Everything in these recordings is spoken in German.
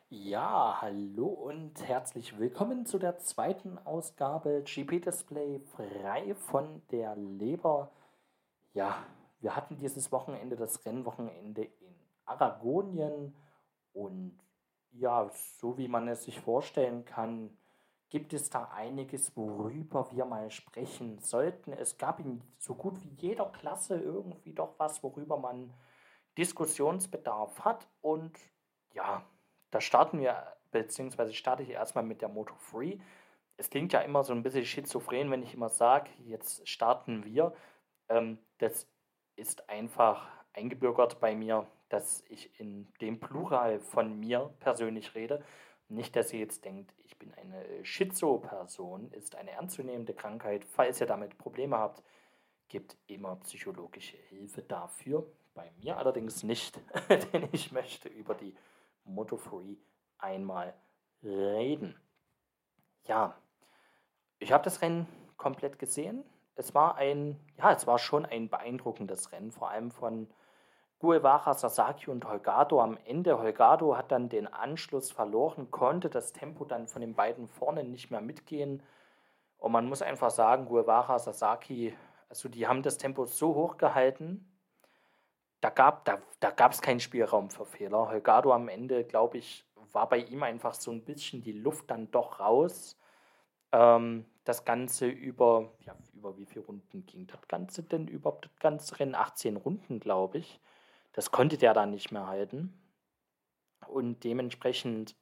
Ja, hallo und herzlich willkommen zu der zweiten Ausgabe GP Display frei von der Leber. Ja, wir hatten dieses Wochenende das Rennwochenende in Aragonien und ja, so wie man es sich vorstellen kann, gibt es da einiges, worüber wir mal sprechen sollten. Es gab in so gut wie jeder Klasse irgendwie doch was, worüber man Diskussionsbedarf hat und ja, da starten wir, beziehungsweise starte ich erstmal mit der Moto 3. Es klingt ja immer so ein bisschen schizophren, wenn ich immer sage, jetzt starten wir. Das ist einfach eingebürgert bei mir, dass ich in dem Plural von mir persönlich rede. Nicht, dass ihr jetzt denkt, ich bin eine Schizo-Person, ist eine ernstzunehmende Krankheit. Falls ihr damit Probleme habt, gibt immer psychologische Hilfe dafür. Bei mir allerdings nicht, denn ich möchte über die Moto 3 einmal reden. Ja, ich habe das Rennen komplett gesehen. Es war schon ein beeindruckendes Rennen, vor allem von Guevara, Sasaki und Holgado am Ende. Holgado hat dann den Anschluss verloren, konnte das Tempo dann von den beiden vorne nicht mehr mitgehen. Und man muss einfach sagen, Guevara, Sasaki, also die haben das Tempo so hoch gehalten, da gab es keinen Spielraum für Fehler. Holgado am Ende, glaube ich, war bei ihm einfach so ein bisschen die Luft dann doch raus. Das Ganze über wie viele Runden ging das Ganze denn überhaupt? Das ganze Rennen 18 Runden, glaube ich. Das konnte der dann nicht mehr halten. Und dementsprechend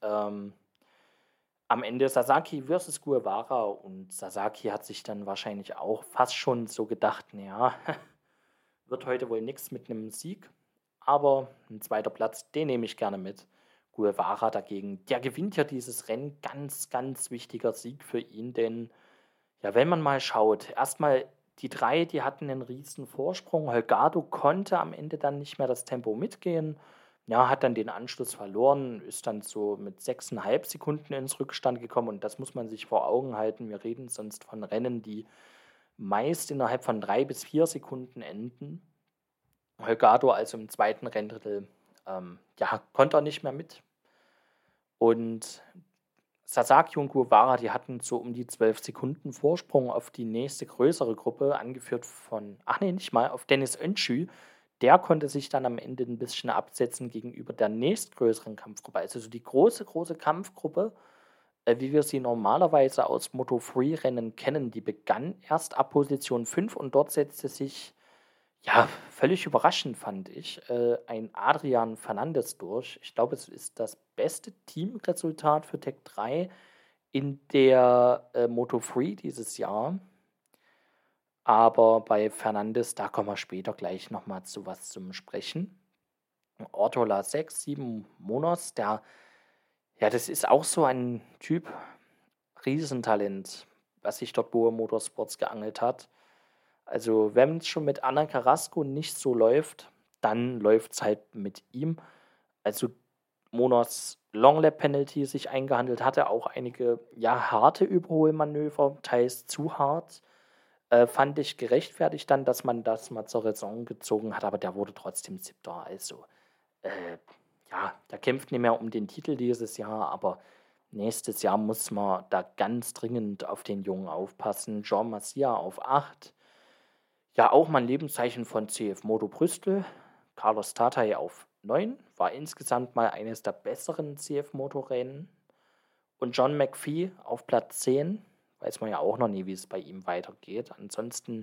am Ende Sasaki versus Guevara und Sasaki hat sich dann wahrscheinlich auch fast schon so gedacht, naja, wird heute wohl nichts mit einem Sieg, aber ein zweiter Platz, den nehme ich gerne mit. Guevara dagegen, der gewinnt ja dieses Rennen, ganz, ganz wichtiger Sieg für ihn, denn ja, wenn man mal schaut, erstmal die drei, die hatten einen riesen Vorsprung. Holgado konnte am Ende dann nicht mehr das Tempo mitgehen. Ja, hat dann den Anschluss verloren, ist dann so mit 6,5 Sekunden ins Rückstand gekommen und das muss man sich vor Augen halten. Wir reden sonst von Rennen, die meist innerhalb von 3 bis 4 Sekunden enden. Holgado also im zweiten Renndrittel, ja, konnte er nicht mehr mit. Und Sasaki und Guevara, die hatten so um die 12 Sekunden Vorsprung auf die nächste größere Gruppe, angeführt von, ach nee, nicht mal, auf Dennis Öncü. Der konnte sich dann am Ende ein bisschen absetzen gegenüber der nächstgrößeren Kampfgruppe. Also so die große, große Kampfgruppe, wie wir sie normalerweise aus Moto3-Rennen kennen, die begann erst ab Position 5 und dort setzte sich, ja, völlig überraschend fand ich, ein Adrian Fernandes durch. Ich glaube, es ist das beste Teamresultat für Tech 3 in der Moto3 dieses Jahr. Aber bei Fernandes, da kommen wir später gleich nochmal zu was zum Sprechen. Ortola 6, 7 Monos, ja, das ist auch so ein Typ, Riesentalent, was sich dort Boa Motorsports geangelt hat. Also, wenn es schon mit Anna Carrasco nicht so läuft, dann läuft es halt mit ihm. Also, Monos Long Lap Penalty sich eingehandelt hatte, auch einige, ja, harte Überholmanöver, teils zu hart. Fand ich gerechtfertigt dann, dass man das mal zur Raison gezogen hat, aber der wurde trotzdem 7. Also, äh, ja, der kämpft nicht mehr um den Titel dieses Jahr, aber nächstes Jahr muss man da ganz dringend auf den Jungen aufpassen. Jean Masia auf 8. Ja, auch mal ein Lebenszeichen von CF Moto Brüssel. Carlos Tatay auf 9. War insgesamt mal eines der besseren CF Moto-Rennen. Und John McPhee auf Platz 10. Weiß man ja auch noch nie, wie es bei ihm weitergeht. Ansonsten,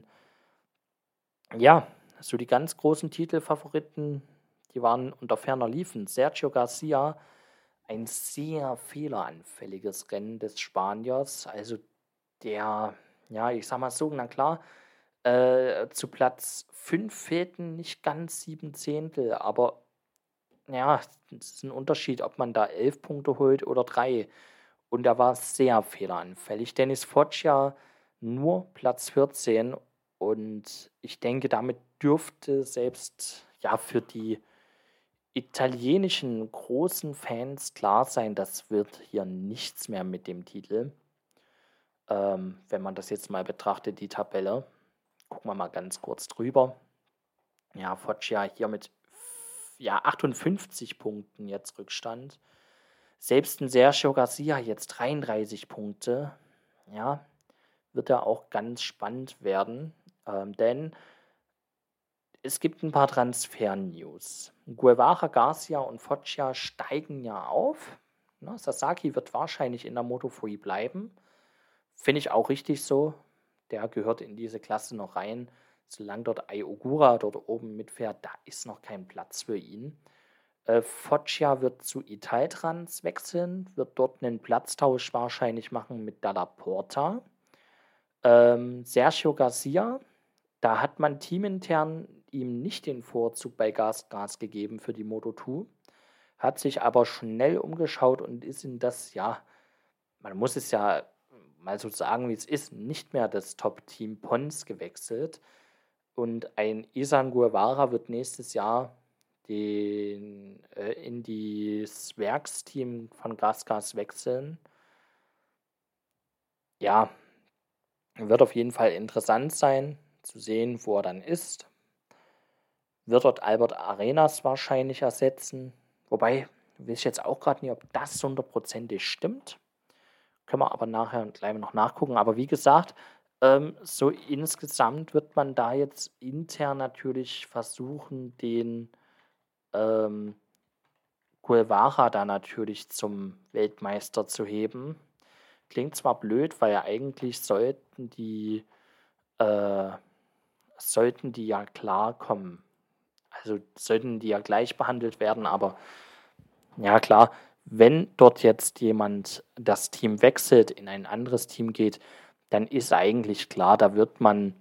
ja, so die ganz großen Titelfavoriten, die waren unter ferner Liefen. Sergio Garcia, ein sehr fehleranfälliges Rennen des Spaniers. Also der, ja, ich sag mal so, na klar, zu Platz 5 fehlten nicht ganz 7 Zehntel, aber ja, es ist ein Unterschied, ob man da 11 Punkte holt oder 3. Und er war sehr fehleranfällig. Dennis Foggia nur Platz 14 und ich denke, damit dürfte selbst ja für die italienischen großen Fans klar sein, das wird hier nichts mehr mit dem Titel. Wenn man das jetzt mal betrachtet, die Tabelle. Gucken wir mal ganz kurz drüber. Ja, Foggia hier mit ja, 58 Punkten jetzt Rückstand. Selbst ein Sergio Garcia jetzt 33 Punkte, ja, wird da auch ganz spannend werden, denn es gibt ein paar Transfer-News. Guevara, Garcia und Foggia steigen ja auf. Ne, Sasaki wird wahrscheinlich in der Moto3 bleiben. Finde ich auch richtig so. Der gehört in diese Klasse noch rein. Solange dort Ai Ogura dort oben mitfährt, da ist noch kein Platz für ihn. Foggia wird zu Italtrans wechseln, wird dort einen Platztausch wahrscheinlich machen mit Dalla Porta. Sergio Garcia, da hat man teamintern ihm nicht den Vorzug bei Gas gegeben für die Moto2, hat sich aber schnell umgeschaut und ist in das, ja, man muss es ja mal so sagen, wie es ist, nicht mehr das Top-Team Pons gewechselt. Und ein Isan Guevara wird nächstes Jahr in das Werksteam von Gas wechseln. Ja, wird auf jeden Fall interessant sein, zu sehen, wo er dann ist. Wird dort Albert Arenas wahrscheinlich ersetzen. Wobei, weiß ich jetzt auch gerade nicht, ob das 100%ig stimmt. Können wir aber nachher gleich noch nachgucken. Aber wie gesagt, so insgesamt wird man da jetzt intern natürlich versuchen, den Guevara da natürlich zum Weltmeister zu heben. Klingt zwar blöd, weil ja eigentlich sollten die ja klarkommen. Also sollten die ja gleich behandelt werden, aber ja klar, wenn dort jetzt jemand das Team wechselt, in ein anderes Team geht, dann ist eigentlich klar, da wird man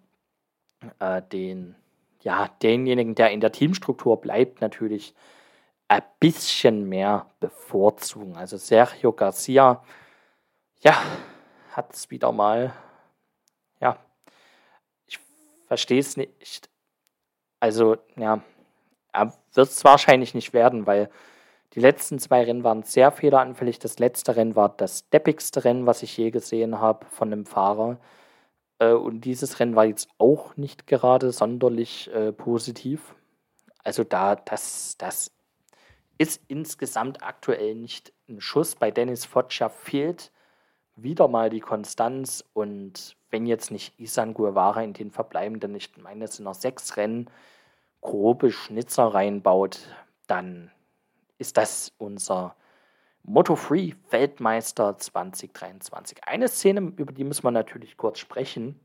denjenigen, der in der Teamstruktur bleibt, natürlich ein bisschen mehr bevorzugen. Also Sergio Garcia, ja, hat es wieder mal, ja, ich verstehe es nicht. Also, ja, wird es wahrscheinlich nicht werden, weil die letzten 2 Rennen waren sehr fehleranfällig. Das letzte Rennen war das deppigste Rennen, was ich je gesehen habe von einem Fahrer. Und dieses Rennen war jetzt auch nicht gerade sonderlich positiv. Also das ist insgesamt aktuell nicht ein Schuss. Bei Dennis Foggia fehlt wieder mal die Konstanz. Und wenn jetzt nicht Isan Guevara in den verbleibenden, ich meine, es sind noch 6 Rennen, grobe Schnitzer reinbaut, dann ist das unser Moto3 Weltmeister 2023. Eine Szene, über die müssen wir natürlich kurz sprechen.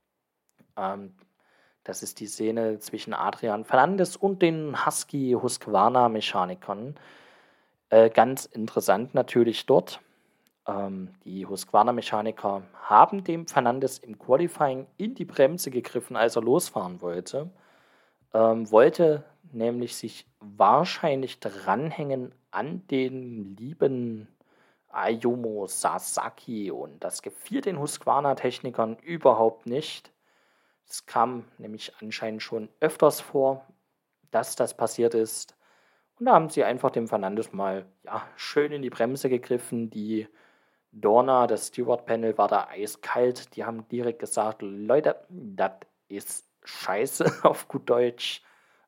Das ist die Szene zwischen Adrian Fernandes und den Husky Husqvarna Mechanikern. Ganz interessant natürlich dort. Die Husqvarna Mechaniker haben dem Fernandes im Qualifying in die Bremse gegriffen, als er losfahren wollte. Wollte nämlich sich wahrscheinlich dranhängen an den lieben Ayumu Sasaki und das gefiel den Husqvarna-Technikern überhaupt nicht. Es kam nämlich anscheinend schon öfters vor, dass das passiert ist. Und da haben sie einfach dem Fernandes mal schön in die Bremse gegriffen. Die Dorna, das Steward-Panel, war da eiskalt. Die haben direkt gesagt, Leute, das ist scheiße auf gut Deutsch.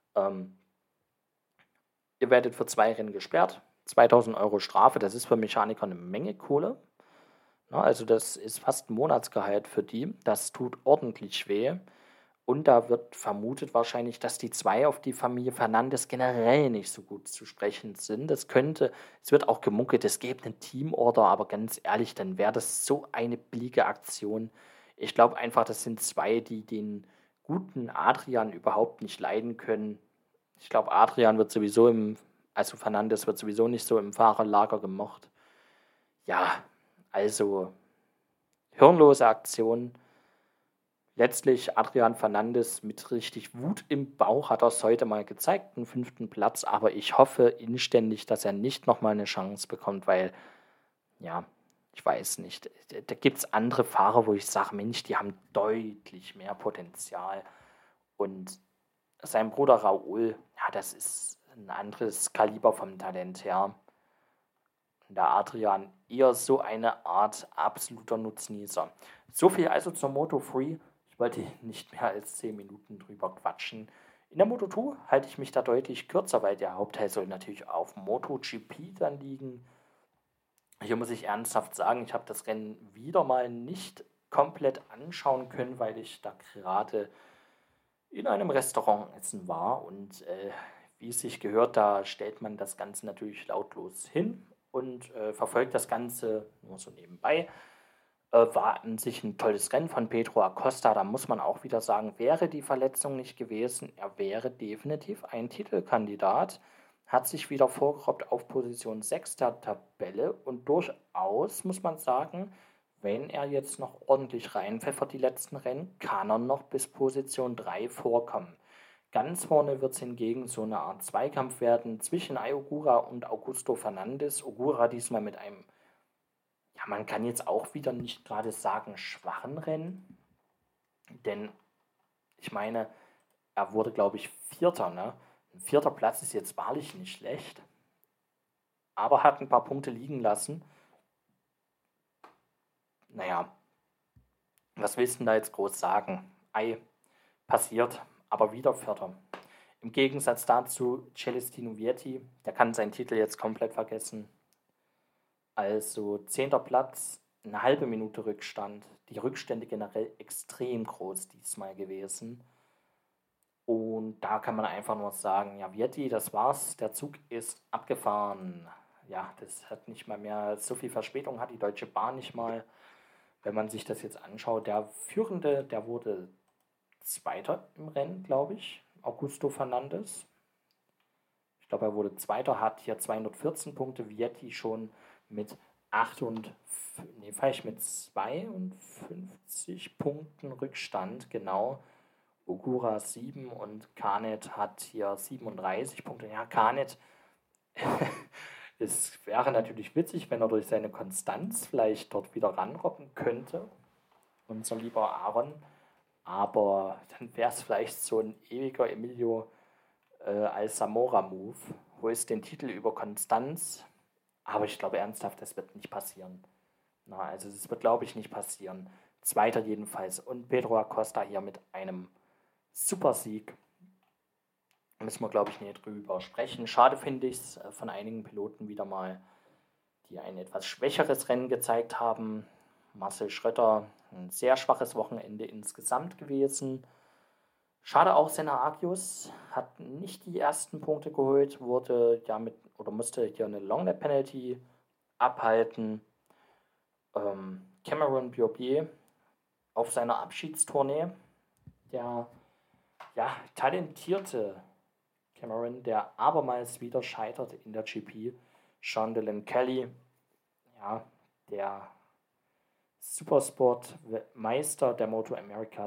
Ihr werdet für 2 Rennen gesperrt. 2.000 Euro Strafe, das ist für Mechaniker eine Menge Kohle. Na, also das ist fast ein Monatsgehalt für die. Das tut ordentlich weh. Und da wird vermutet wahrscheinlich, dass die 2 auf die Familie Fernandes generell nicht so gut zu sprechen sind. Es wird auch gemunkelt, es gäbe einen Teamorder, aber ganz ehrlich, dann wäre das so eine billige Aktion. Ich glaube einfach, das sind 2, die den guten Adrian überhaupt nicht leiden können. Ich glaube, Adrian wird sowieso Fernandes wird sowieso nicht so im Fahrerlager gemocht. Ja, also hirnlose Aktion. Letztlich Adrian Fernandes mit richtig Wut im Bauch hat er es heute mal gezeigt, einen 5. Platz, aber ich hoffe inständig, dass er nicht nochmal eine Chance bekommt, weil, ja, ich weiß nicht, da gibt es andere Fahrer, wo ich sage, Mensch, die haben deutlich mehr Potenzial und sein Bruder Raoul, ja, das ist ein anderes Kaliber vom Talent her. Und der Adrian eher so eine Art absoluter Nutznießer. So viel also zur Moto3. Ich wollte nicht mehr als 10 Minuten drüber quatschen. In der Moto2 halte ich mich da deutlich kürzer, weil der Hauptteil soll natürlich auf MotoGP dann liegen. Hier muss ich ernsthaft sagen, ich habe das Rennen wieder mal nicht komplett anschauen können, weil ich da gerade in einem Restaurant essen war und wie es sich gehört, da stellt man das Ganze natürlich lautlos hin und verfolgt das Ganze nur so nebenbei. War an sich ein tolles Rennen von Pedro Acosta. Da muss man auch wieder sagen, wäre die Verletzung nicht gewesen, er wäre definitiv ein Titelkandidat. Hat sich wieder vorgerobbt auf Position 6 der Tabelle und durchaus, muss man sagen, wenn er jetzt noch ordentlich reinpfeffert die letzten Rennen, kann er noch bis Position 3 vorkommen. Ganz vorne wird es hingegen so eine Art Zweikampf werden zwischen Ayogura und Augusto Fernandes. Ogura diesmal mit einem, ja, man kann jetzt auch wieder nicht gerade sagen, schwachen Rennen, denn ich meine, er wurde, glaube ich, Vierter, ne? Ein vierter Platz ist jetzt wahrlich nicht schlecht, aber hat ein paar Punkte liegen lassen. Naja, was willst du denn da jetzt groß sagen? Ei, passiert, aber wieder Vierter. Im Gegensatz dazu Celestino Vietti, der kann seinen Titel jetzt komplett vergessen. Also 10. Platz, eine halbe Minute Rückstand. Die Rückstände generell extrem groß diesmal gewesen. Und da kann man einfach nur sagen, ja, Vietti, das war's, der Zug ist abgefahren. Ja, das hat nicht mal mehr so viel Verspätung, hat die Deutsche Bahn nicht mal. Wenn man sich das jetzt anschaut, der Führende, der wurde Zweiter im Rennen, glaube ich, Augusto Fernandes. Ich glaube, er wurde Zweiter, hat hier 214 Punkte, Vietti schon mit 52 Punkten Rückstand, genau. Ogura 7 und Canet hat hier 37 Punkte. Ja, Canet, es wäre natürlich witzig, wenn er durch seine Konstanz vielleicht dort wieder ranrobben könnte, unser lieber Aaron. Aber dann wäre es vielleicht so ein ewiger Emilio Alzamora-Move. Holst den Titel über Konstanz. Aber ich glaube ernsthaft, das wird nicht passieren. Na, also das wird, glaube ich, nicht passieren. Zweiter jedenfalls. Und Pedro Acosta hier mit einem Supersieg. Müssen wir, glaube ich, nicht drüber sprechen. Schade finde ich es von einigen Piloten wieder mal, die ein etwas schwächeres Rennen gezeigt haben. Marcel Schrötter, ein sehr schwaches Wochenende insgesamt gewesen. Schade auch, Senna Agius hat nicht die ersten Punkte geholt, wurde ja musste hier eine Longlap Penalty abhalten. Cameron Beaubier auf seiner Abschiedstournee, der ja, talentierte Cameron, der abermals wieder scheiterte in der GP. Sean Dillon Kelly, ja, der Supersport-Meister der Moto America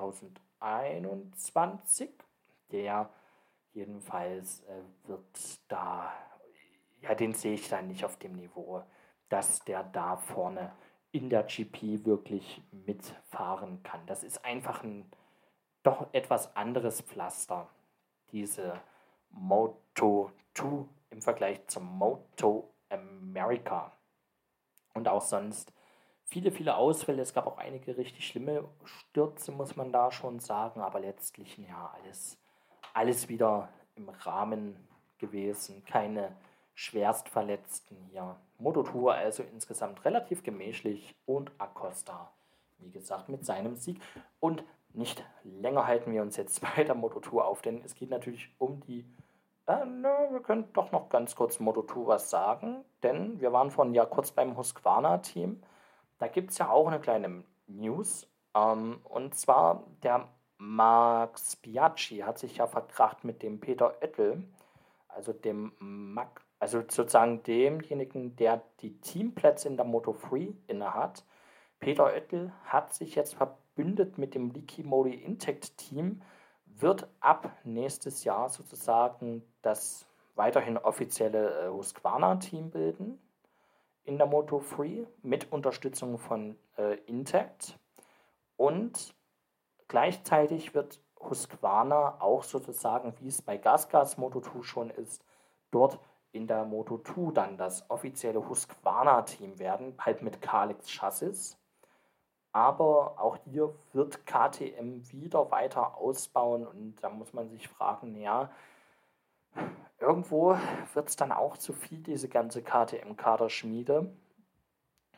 2021, der jedenfalls wird da, ja, den sehe ich da nicht auf dem Niveau, dass der da vorne in der GP wirklich mitfahren kann. Das ist einfach ein doch etwas anderes Pflaster, diese Moto 2 im Vergleich zum Moto America. Und auch sonst viele Ausfälle. Es gab auch einige richtig schlimme Stürze, muss man da schon sagen, aber letztlich ja alles wieder im Rahmen gewesen. Keine Schwerstverletzten hier. Moto2 also insgesamt relativ gemächlich und Acosta, wie gesagt, mit seinem Sieg. Und nicht länger halten wir uns jetzt bei der Moto2 auf, denn es geht natürlich um die wir können doch noch ganz kurz Moto2 was sagen, denn wir waren vorhin ja kurz beim Husqvarna-Team. Da gibt es ja auch eine kleine News. Und zwar der Max Biaggi hat sich ja verkracht mit dem Peter Oettel, also also sozusagen demjenigen, der die Teamplätze in der Moto3 innehat. Peter Oettel hat sich jetzt verbündet mit dem Liqui Moly Intact Team, wird ab nächstes Jahr sozusagen das weiterhin offizielle Husqvarna-Team bilden in der Moto3 mit Unterstützung von Intact. Und gleichzeitig wird Husqvarna auch sozusagen, wie es bei GasGas Moto2 schon ist, dort in der Moto2 dann das offizielle Husqvarna-Team werden, halt mit Kalex Chassis. Aber auch hier wird KTM wieder weiter ausbauen und da muss man sich fragen, ja, irgendwo wird es dann auch zu viel, diese ganze KTM-Kaderschmiede.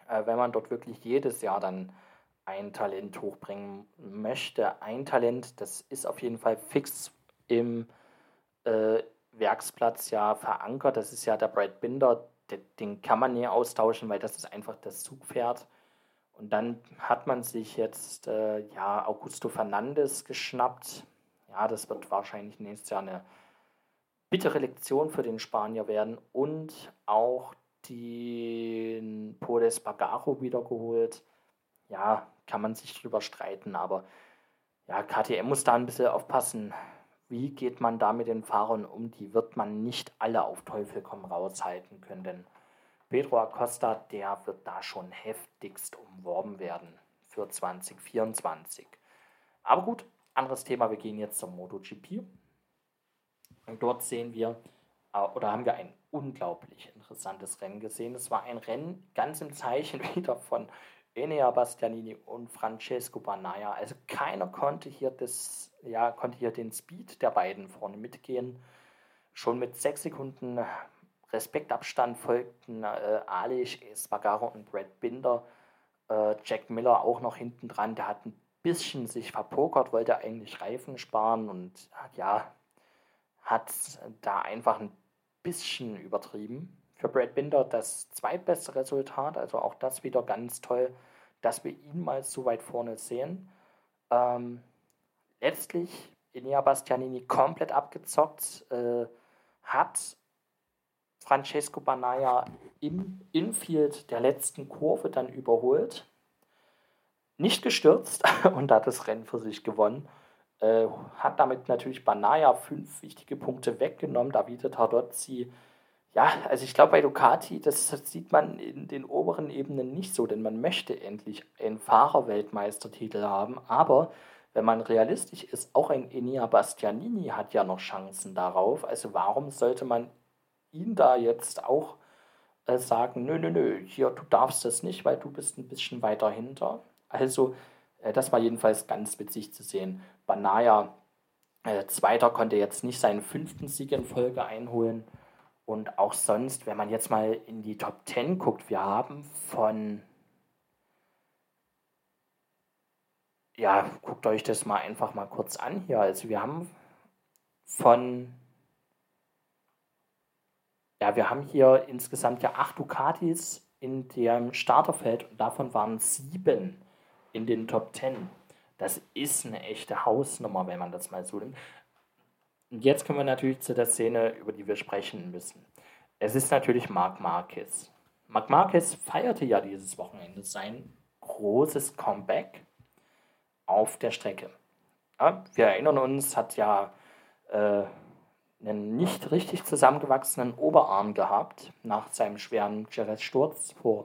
wenn man dort wirklich jedes Jahr dann ein Talent hochbringen möchte. Ein Talent, das ist auf jeden Fall fix im Werksplatz ja verankert. Das ist ja der Brad Binder. Den kann man nie austauschen, weil das ist einfach das Zugpferd. Und dann hat man sich jetzt Augusto Fernandes geschnappt. Ja, das wird wahrscheinlich nächstes Jahr eine bittere Lektion für den Spanier werden. Und auch den Pol Espargaro wiedergeholt. Ja, kann man sich drüber streiten, aber ja, KTM muss da ein bisschen aufpassen. Wie geht man da mit den Fahrern um? Die wird man nicht alle auf Teufel komm raus halten können, denn Pedro Acosta, der wird da schon heftigst umworben werden für 2024. Aber gut, anderes Thema, wir gehen jetzt zum MotoGP. Und dort sehen wir, oder haben wir ein unglaublich interessantes Rennen gesehen. Es war ein Rennen ganz im Zeichen wieder von Enea Bastianini und Francesco Bagnaia. Also keiner konnte hier den Speed der beiden vorne mitgehen. Schon mit 6 Sekunden Respektabstand folgten Aleix Espargaro und Brad Binder. Jack Miller auch noch hinten dran. Der hat ein bisschen sich verpokert, wollte eigentlich Reifen sparen und hat da einfach ein bisschen übertrieben. Für Brad Binder das zweitbeste Resultat, also auch das wieder ganz toll, dass wir ihn mal so weit vorne sehen. Letztlich Enea Bastianini komplett abgezockt, hat Francesco Bagnaia im Infield der letzten Kurve dann überholt, nicht gestürzt und hat das Rennen für sich gewonnen. Hat damit natürlich Bagnaia 5 wichtige Punkte weggenommen. Davide Tardozzi, ja, also ich glaube bei Ducati, das sieht man in den oberen Ebenen nicht so, denn man möchte endlich einen Fahrerweltmeistertitel haben, aber wenn man realistisch ist, auch ein Enea Bastianini hat ja noch Chancen darauf, also warum sollte man ihn da jetzt auch sagen, nö, hier, du darfst das nicht, weil du bist ein bisschen weiter hinter. Also das war jedenfalls ganz witzig zu sehen. Bagnaia, Zweiter, konnte jetzt nicht seinen 5. Sieg in Folge einholen. Und auch sonst, wenn man jetzt mal in die Top 10 guckt, wir haben guckt euch das mal einfach mal kurz an hier. Also wir haben hier insgesamt 8 Ducatis in dem Starterfeld und davon waren 7 in den Top 10. Das ist eine echte Hausnummer, wenn man das mal so nimmt. Und jetzt kommen wir natürlich zu der Szene, über die wir sprechen müssen. Es ist natürlich Marc Marquez. Marc Marquez feierte ja dieses Wochenende sein großes Comeback auf der Strecke. Ja, wir erinnern uns, hat ja einen nicht richtig zusammengewachsenen Oberarm gehabt nach seinem schweren Jerez-Sturz vor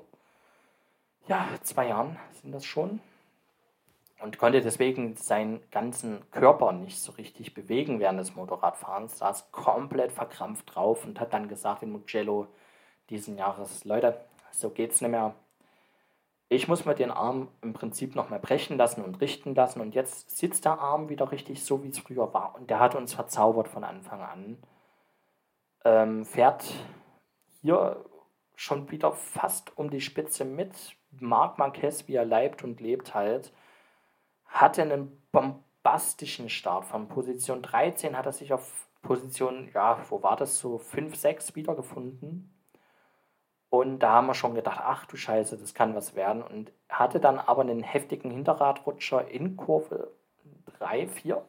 2 Jahren sind das schon. Und konnte deswegen seinen ganzen Körper nicht so richtig bewegen während des Motorradfahrens, saß komplett verkrampft drauf und hat dann gesagt in Mugello diesen Jahres, Leute, so geht's nicht mehr. Ich muss mir den Arm im Prinzip nochmal brechen lassen und richten lassen und jetzt sitzt der Arm wieder richtig so, wie es früher war. Und der hat uns verzaubert von Anfang an. Fährt hier schon wieder fast um die Spitze mit. Marc Marquez, wie er leibt und lebt halt, hatte einen bombastischen Start. Von Position 13 hat er sich auf Position, so 5, 6 wiedergefunden. Und da haben wir schon gedacht, ach du Scheiße, das kann was werden. Und hatte dann aber einen heftigen Hinterradrutscher in Kurve 3, 4.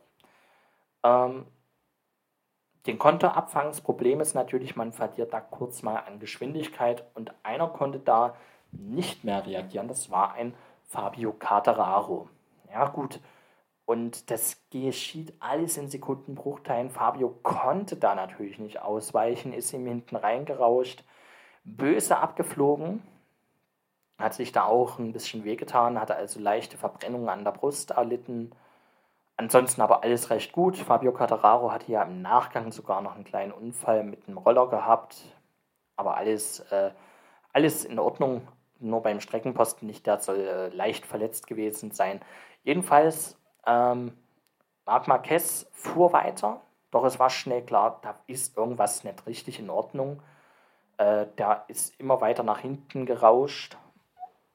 Den konnte er abfangen. Das Problem ist natürlich, man verliert da kurz mal an Geschwindigkeit. Und einer konnte da nicht mehr reagieren. Das war ein Fabio Quartararo. Ja gut, und das geschieht alles in Sekundenbruchteilen. Fabio konnte da natürlich nicht ausweichen, ist ihm hinten reingerauscht, böse abgeflogen, hat sich da auch ein bisschen wehgetan, hatte also leichte Verbrennungen an der Brust erlitten. Ansonsten aber alles recht gut. Fabio Quartararo hatte ja im Nachgang sogar noch einen kleinen Unfall mit einem Roller gehabt, aber alles in Ordnung. Nur beim Streckenposten nicht, der soll leicht verletzt gewesen sein. Jedenfalls, Marc Marquez fuhr weiter, doch es war schnell klar, da ist irgendwas nicht richtig in Ordnung. Der ist immer weiter nach hinten gerauscht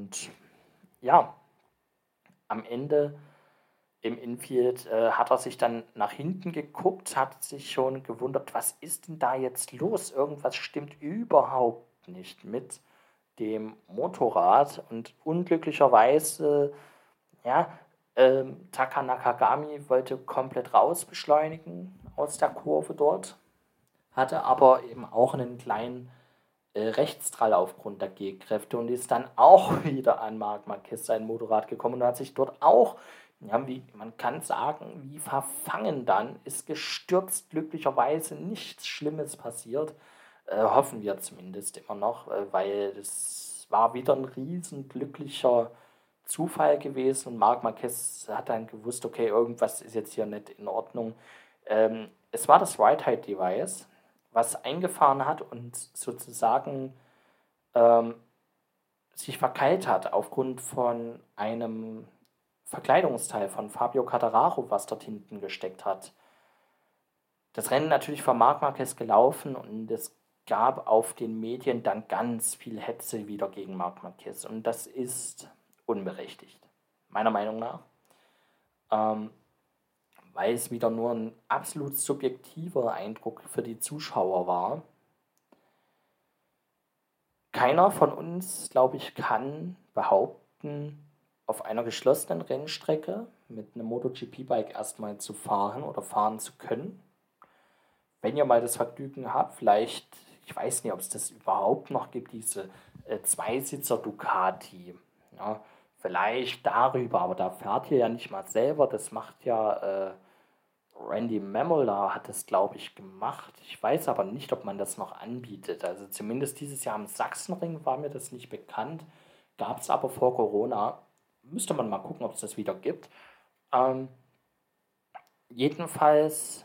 Und ja, am Ende im Infield hat er sich dann nach hinten geguckt, hat sich schon gewundert, was ist denn da jetzt los? Irgendwas stimmt überhaupt nicht mit dem Motorrad. Und unglücklicherweise, ja, Taka Nakagami wollte komplett raus beschleunigen aus der Kurve dort, hatte aber eben auch einen kleinen Rechtsdrall aufgrund der G-Kräfte und ist dann auch wieder an Marc Marquez sein Motorrad gekommen und hat sich dort auch, ja, wie man kann sagen, wie verfangen dann, ist gestürzt, glücklicherweise nichts Schlimmes passiert. Hoffen wir zumindest immer noch, weil das war wieder ein riesen glücklicher Zufall gewesen und Marc Marquez hat dann gewusst, okay, irgendwas ist jetzt hier nicht in Ordnung. Es war das Ride-Height-Device, was eingefahren hat und sozusagen ähm, sich verkeilt hat aufgrund von einem Verkleidungsteil von Fabio Quartararo, was dort hinten gesteckt hat. Das Rennen natürlich von Marc Marquez gelaufen und es gab auf den Medien dann ganz viel Hetze wieder gegen Marc Marquez und das ist unberechtigt, meiner Meinung nach. Ähm, Weil es wieder nur ein absolut subjektiver Eindruck für die Zuschauer war. Keiner von uns, glaube ich, kann behaupten, auf einer geschlossenen Rennstrecke mit einem MotoGP-Bike erstmal zu fahren oder fahren zu können. Wenn ihr mal das Vergnügen habt, vielleicht, ich weiß nicht, ob es das überhaupt noch gibt, diese Zweisitzer Ducati. Ja, vielleicht darüber, aber da fährt ihr ja nicht mal selber, das macht ja Randy Mamola hat es, glaube ich, gemacht. Ich weiß aber nicht, ob man das noch anbietet. Also zumindest dieses Jahr am Sachsenring war mir das nicht bekannt. Gab es aber vor Corona. Müsste man mal gucken, ob es das wieder gibt. Ähm, Jedenfalls,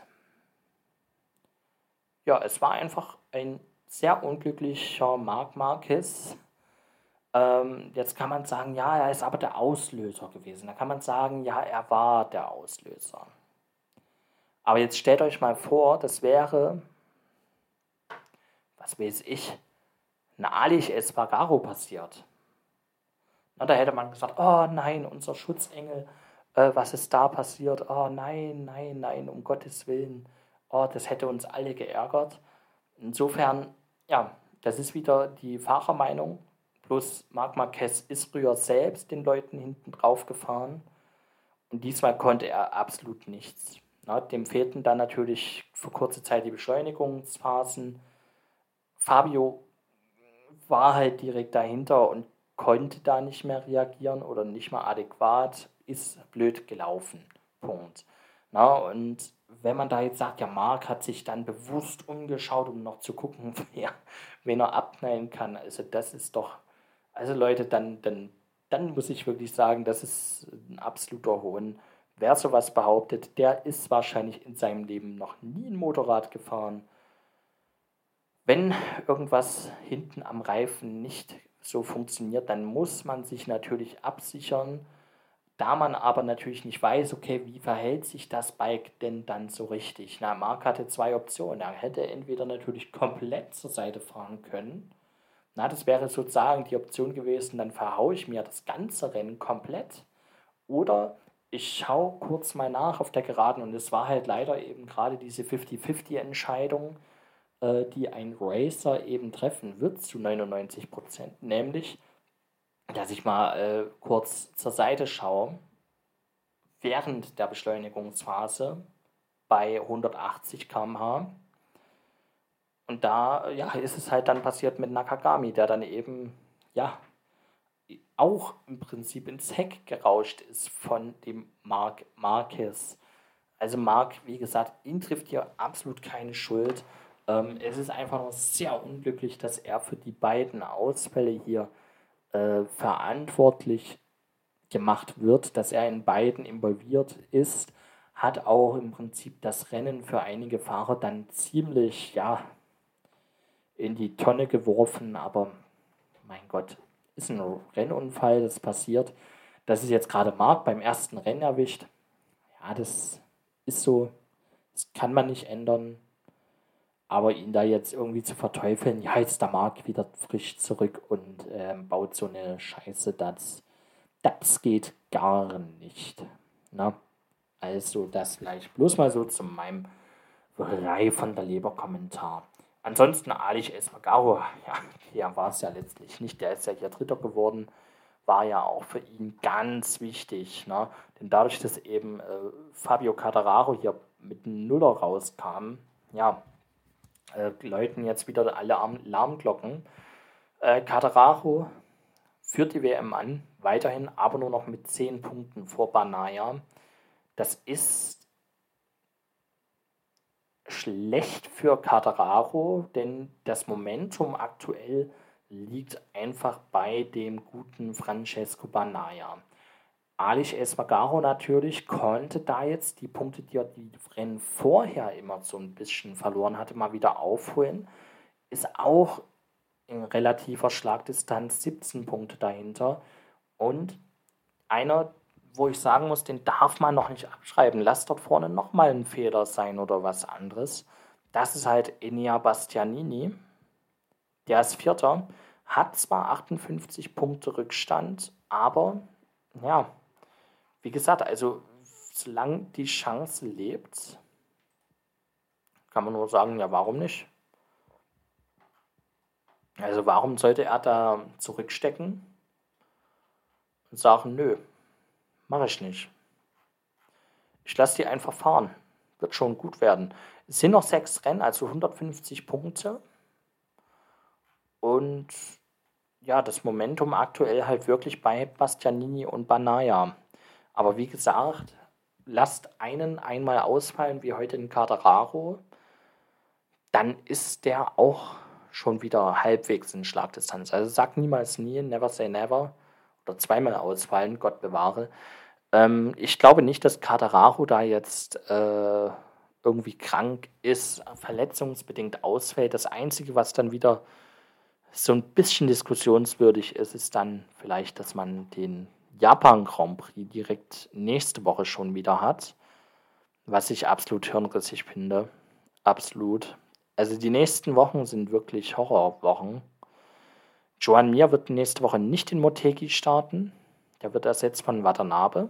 ja, es war einfach ein sehr unglücklicher Marc Marquez. Jetzt kann man sagen, ja, er ist aber der Auslöser gewesen. Da kann man sagen, ja, er war der Auslöser. Aber jetzt stellt euch mal vor, das wäre, was weiß ich, ein Aleix Espargaro passiert. Na, da hätte man gesagt, oh nein, unser Schutzengel, was ist da passiert? Oh nein, nein, nein, um Gottes Willen. Oh, das hätte uns alle geärgert. Insofern, ja, das ist wieder die Fahrermeinung. Plus Marc Marquez ist früher selbst den Leuten hinten drauf gefahren. Und diesmal konnte er absolut nichts. Na, dem fehlten dann natürlich für kurze Zeit die Beschleunigungsphasen. Fabio war halt direkt dahinter und konnte da nicht mehr reagieren oder nicht mehr adäquat, ist blöd gelaufen. Punkt. Na, und wenn man da jetzt sagt, ja, Marc hat sich dann bewusst umgeschaut, um noch zu gucken, wen er abknallen kann, also das ist doch, also Leute, dann muss ich wirklich sagen, das ist ein absoluter Hohn. Wer sowas behauptet, der ist wahrscheinlich in seinem Leben noch nie ein Motorrad gefahren. Wenn irgendwas hinten am Reifen nicht so funktioniert, dann muss man sich natürlich absichern. Da man aber natürlich nicht weiß, okay, wie verhält sich das Bike denn dann so richtig? Na, Marc hatte zwei Optionen. Er hätte entweder natürlich komplett zur Seite fahren können. Na, das wäre sozusagen die Option gewesen, dann verhaue ich mir das ganze Rennen komplett. Oder ich schaue kurz mal nach auf der Geraden und es war halt leider eben gerade diese 50-50-Entscheidung, die ein Racer eben treffen wird zu 99%, nämlich, dass ich mal kurz zur Seite schaue, während der Beschleunigungsphase bei 180 km/h. Und da ja, ist es halt dann passiert mit Nakagami, der dann eben ja auch im Prinzip ins Heck gerauscht ist von dem Marc Marquez. Also Marc, wie gesagt, ihn trifft hier absolut keine Schuld. Es ist einfach nur sehr unglücklich, dass er für die beiden Ausfälle hier verantwortlich gemacht wird, dass er in beiden involviert ist, hat auch im Prinzip das Rennen für einige Fahrer dann ziemlich, ja, in die Tonne geworfen, aber mein Gott, ist ein Rennunfall, das passiert. Das ist jetzt gerade Marc beim ersten Rennen erwischt. Ja, das ist so, das kann man nicht ändern. Aber ihn da jetzt irgendwie zu verteufeln, ja, jetzt ist der Marc wieder frisch zurück und baut so eine Scheiße, das geht gar nicht. Ne? Also das gleich bloß mal so zu meinem Reihe von der Leber-Kommentar. Ansonsten Ali Esmagaro, ja, der war es ja letztlich nicht. Der ist ja hier Dritter geworden, war ja auch für ihn ganz wichtig. Ne? Denn dadurch, dass eben Fabio Quartararo hier mit einem Nuller rauskam, ja, läuten jetzt wieder alle Alarmglocken. Quartararo führt die WM an, weiterhin aber nur noch mit 10 Punkten vor Banaya. Das ist schlecht für Quartararo, denn das Momentum aktuell liegt einfach bei dem guten Francesco Banaya. Aleix Espargaro natürlich konnte da jetzt die Punkte, die er die Rennen vorher immer so ein bisschen verloren hatte, mal wieder aufholen. Ist auch in relativer Schlagdistanz 17 Punkte dahinter. Und einer, wo ich sagen muss, den darf man noch nicht abschreiben. Lass dort vorne nochmal ein Fehler sein oder was anderes. Das ist halt Enea Bastianini. Der ist Vierter, hat zwar 58 Punkte Rückstand, aber ja, wie gesagt, also solange die Chance lebt, kann man nur sagen, ja, warum nicht? Also warum sollte er da zurückstecken und sagen, nö, mache ich nicht. Ich lasse die einfach fahren. Wird schon gut werden. Es sind noch 6 Rennen, also 150 Punkte. Und ja, das Momentum aktuell halt wirklich bei Bastianini und Banaya. Aber wie gesagt, lasst einen einmal ausfallen, wie heute in Quartararo, dann ist der auch schon wieder halbwegs in Schlagdistanz. Also sag niemals nie, never say never. Oder zweimal ausfallen, Gott bewahre. Ich glaube nicht, dass Quartararo da jetzt irgendwie krank ist, verletzungsbedingt ausfällt. Das Einzige, was dann wieder so ein bisschen diskussionswürdig ist, ist dann vielleicht, dass man den Japan Grand Prix direkt nächste Woche schon wieder hat, was ich absolut hirnrissig finde. Absolut. Also die nächsten Wochen sind wirklich Horrorwochen. Joan Mir wird nächste Woche nicht in Motegi starten. Der wird ersetzt von Watanabe.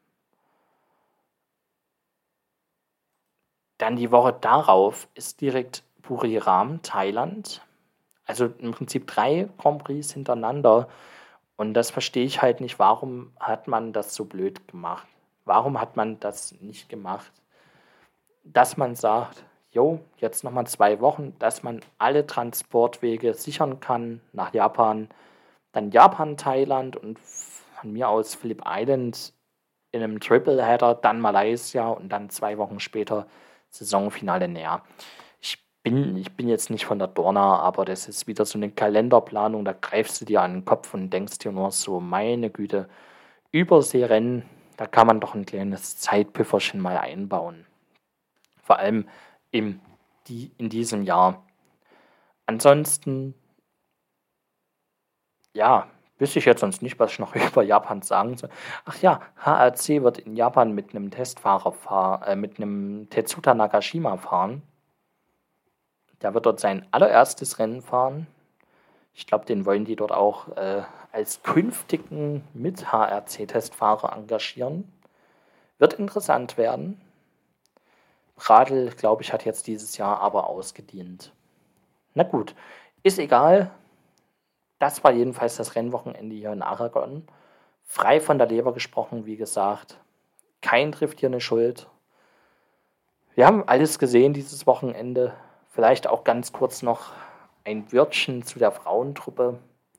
Dann die Woche darauf ist direkt Buriram, Thailand. Also im Prinzip 3 Grand Prix hintereinander. Und das verstehe ich halt nicht. Warum hat man das so blöd gemacht? Warum hat man das nicht gemacht? Dass man sagt, jo, jetzt nochmal 2 Wochen, dass man alle Transportwege sichern kann nach Japan. Dann Japan, Thailand und von mir aus Phillip Island in einem Tripleheader, dann Malaysia und dann 2 Wochen später Saisonfinale näher. Ich bin jetzt nicht von der Dorna, aber das ist wieder so eine Kalenderplanung, da greifst du dir an den Kopf und denkst dir nur so, meine Güte, Überseerennen, da kann man doch ein kleines Zeitpüfferchen mal einbauen. Vor allem in diesem Jahr. Ansonsten, ja, wüsste ich jetzt sonst nicht, was ich noch über Japan sagen soll. Ach ja, HRC wird in Japan mit einem Testfahrer mit einem Tetsuta Nakashima fahren. Der wird dort sein allererstes Rennen fahren. Ich glaube, den wollen die dort auch als künftigen Mit-HRC-Testfahrer engagieren. Wird interessant werden. Radl, glaube ich, hat jetzt dieses Jahr aber ausgedient. Na gut, ist egal. Das war jedenfalls das Rennwochenende hier in Aragon. Frei von der Leber gesprochen, wie gesagt. Kein trifft hier eine Schuld. Wir haben alles gesehen dieses Wochenende. Vielleicht auch ganz kurz noch ein Wörtchen zu der Frauentruppe.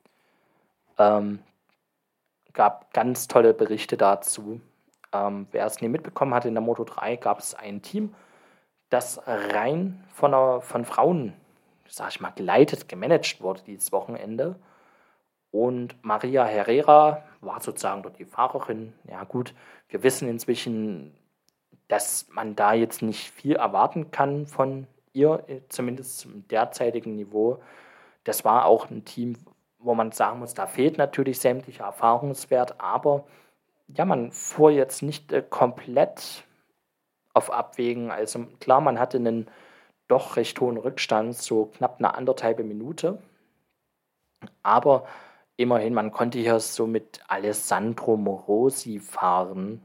Gab ganz tolle Berichte dazu. Wer es nie mitbekommen hat, in der Moto 3 gab es ein Team, das rein von Frauen, sag ich mal, geleitet, gemanagt wurde dieses Wochenende. Und Maria Herrera war sozusagen dort die Fahrerin. Ja gut, wir wissen inzwischen, dass man da jetzt nicht viel erwarten kann von ihr, zumindest zum derzeitigen Niveau. Das war auch ein Team, wo man sagen muss, da fehlt natürlich sämtlicher Erfahrungswert, aber ja, man fuhr jetzt nicht komplett auf Abwägen. Also klar, man hatte einen doch recht hohen Rückstand, so knapp eine anderthalbe Minute. Aber immerhin, man konnte hier so mit Alessandro Morosi fahren.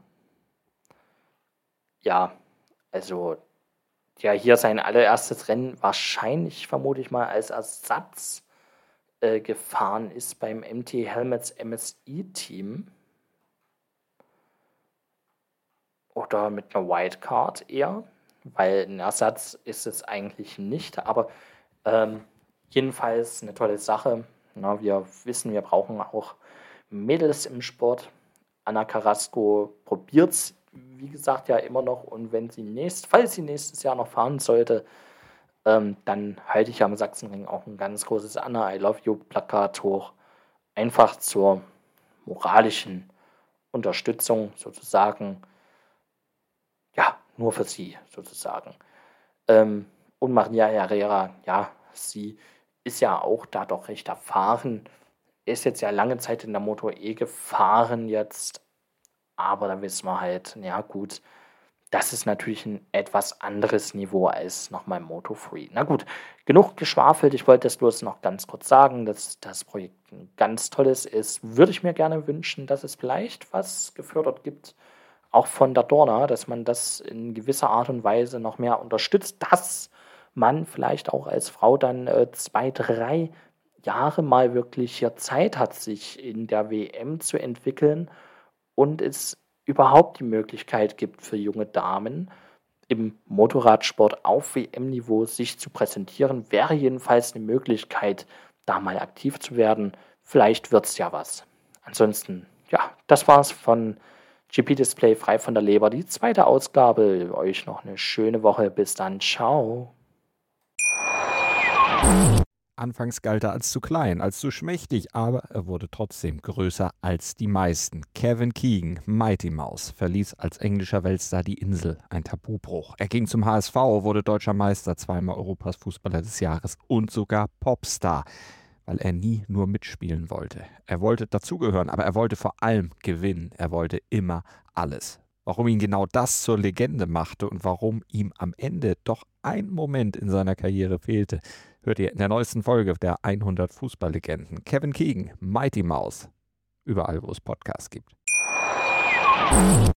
Ja, also ja, hier sein allererstes Rennen wahrscheinlich, vermute ich mal, als Ersatz gefahren ist beim MT Helmets MSI-Team. Oder mit einer Wildcard eher, weil ein Ersatz ist es eigentlich nicht. Aber jedenfalls eine tolle Sache. Na, wir wissen, wir brauchen auch Mädels im Sport. Anna Carrasco probiert es, wie gesagt, ja immer noch. Und wenn sie falls sie nächstes Jahr noch fahren sollte, dann halte ich am Sachsenring auch ein ganz großes Anna I Love You Plakat hoch. Einfach zur moralischen Unterstützung sozusagen. Ja, nur für sie sozusagen. Und Maria Herrera, ja, sie ist ja auch da doch recht erfahren. Ist jetzt ja lange Zeit in der Moto E gefahren jetzt. Aber da wissen wir halt, ja gut, das ist natürlich ein etwas anderes Niveau als nochmal Moto 3. Na gut, genug geschwafelt. Ich wollte das bloß noch ganz kurz sagen, dass das Projekt ein ganz tolles ist. Würde ich mir gerne wünschen, dass es vielleicht was gefördert gibt, auch von der Dorna, dass man das in gewisser Art und Weise noch mehr unterstützt, dass man vielleicht auch als Frau dann 2, 3 Jahre mal wirklich hier Zeit hat, sich in der WM zu entwickeln und es überhaupt die Möglichkeit gibt für junge Damen im Motorradsport auf WM-Niveau sich zu präsentieren, wäre jedenfalls eine Möglichkeit, da mal aktiv zu werden. Vielleicht wird es ja was. Ansonsten, ja, das war's von GP Display frei von der Leber, die 2. Ausgabe. Euch noch eine schöne Woche. Bis dann. Ciao. Anfangs galt er als zu klein, als zu schmächtig, aber er wurde trotzdem größer als die meisten. Kevin Keegan, Mighty Mouse, verließ als englischer Weltstar die Insel, ein Tabubruch. Er ging zum HSV, wurde deutscher Meister, 2-mal Europas Fußballer des Jahres und sogar Popstar, weil er nie nur mitspielen wollte. Er wollte dazugehören, aber er wollte vor allem gewinnen. Er wollte immer alles. Warum ihn genau das zur Legende machte und warum ihm am Ende doch ein Moment in seiner Karriere fehlte, hört ihr in der neuesten Folge der 100 Fußballlegenden. Kevin Keegan, Mighty Mouse, überall wo es Podcasts gibt.